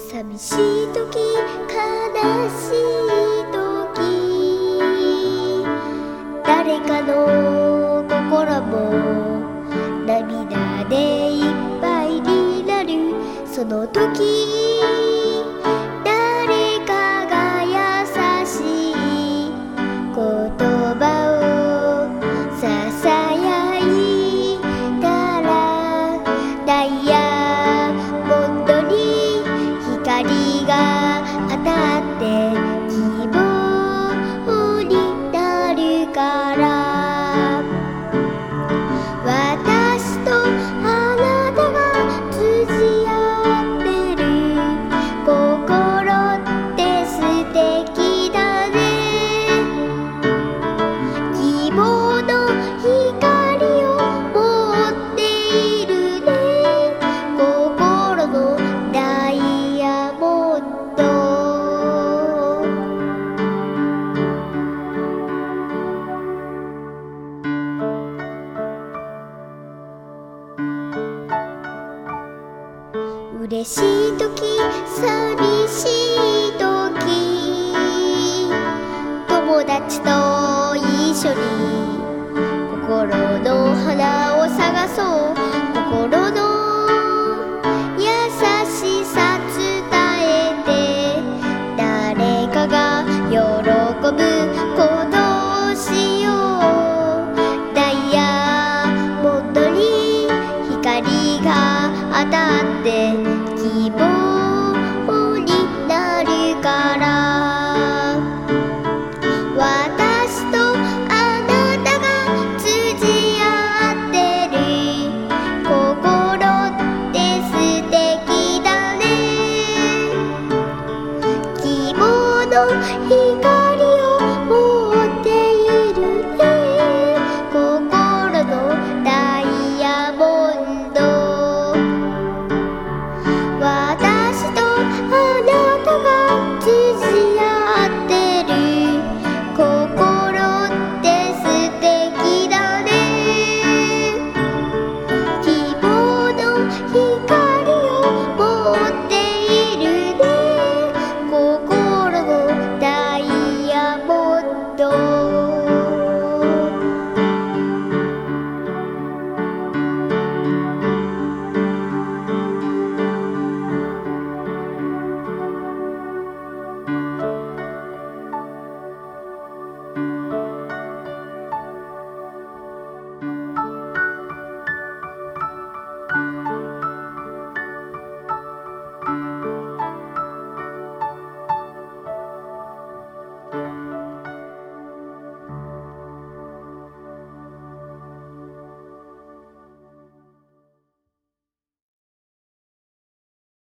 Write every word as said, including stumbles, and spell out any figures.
寂しいとき悲しいとき誰かの心も涙でいっぱいになるその時誰かが優しい言葉をささやいたらダイヤモンドに光が当たって希望になるから私とあなたが通じ合ってる心って素敵だね希望の光を持っているね心のダイヤモンド嬉しいとき寂しいとき友達と一緒に心